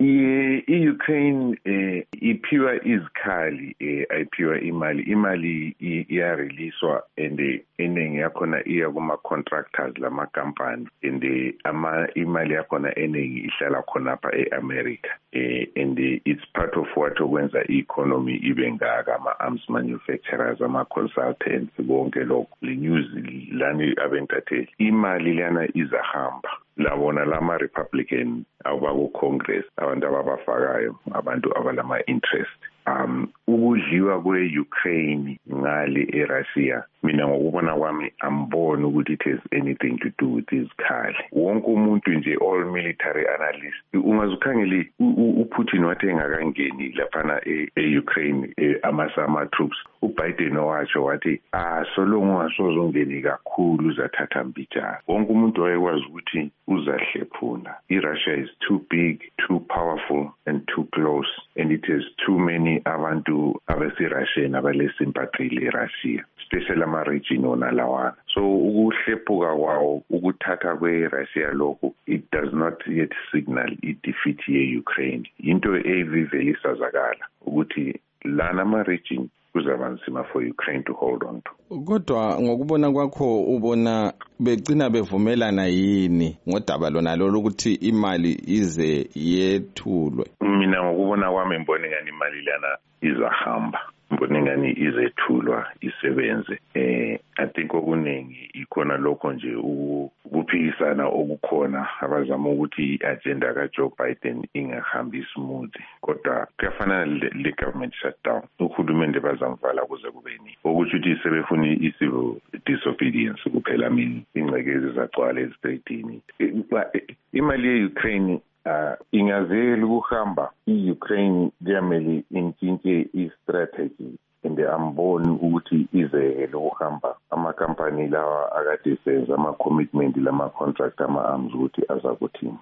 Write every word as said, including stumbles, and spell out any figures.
i-Ukraine eh iphiwa izikhali eh ayiphiwa imali imali iyareleaswa and eningi yakhona iya kuma contractors lama company and ama imali yakhona eningi ihlala khona lapha eAmerica eh and it's part of what okwenza i-economy ibe ngaka ama arms manufacturers ama consultants bonke lokho le news lani abentathe imali lana izahamba labona lama Republican abaku Congress abantu ababafakayo abantu abalama interest um ukudliwa kwe-Ukraine ngale eRussia mina ngokubona kwami amboni ukuthi it has anything to do with izikhali wonke umuntu nje all military analyst ungazukhangeli uPutin wathi engakangeni laphana e-Ukraine ama-sama troops uBiden watsho wathi ah solongo ngasozongeni kakhulu uzathatha mbijana wonke umuntu wayekwazi ukuthi uzahlephuna iRussia is too big, too powerful and too close and it has too many abantu abesi-Russian abalesympathy le-Russia especially ama-region ona lawana so ukuhlephuka kwawo ukuthatha kwe-Russia lokho it does not yet signal i-defeat ye-Ukraine into evivele isazakala ukuthi lana ama-region kuzaba nzima for Ukraine to hold on to. Kodwa ngokubona kwakho ubona begcina bevumelana yini ngodaba lona lo ukuthi imali ize yethulwe? Mina ngokubona kwami mbone ngani imali lana izahamba mbone ngani izethulwa isebenze eh I think okuningi ikhona lokho nje ukuphikisana okukhona abazama ukuthi i-agenda kaJoe Biden ingahambi smooth kodwa kuyafana le government shutdown uhulumende bazamvala kuze kubeni ukuthi uthi sebefuna i-civil disobedience kuphela mina ingcekezi zacwala ezitretini imali ye-Ukraine Uh, ingazeli ukuhamba i-Ukraine kuyamele intshintshe i-strategy and amboni ukuthi izele ukuhamba ama-company lawa akade senza ama-commitment lama-contract ama-arms ukuthi azakuthini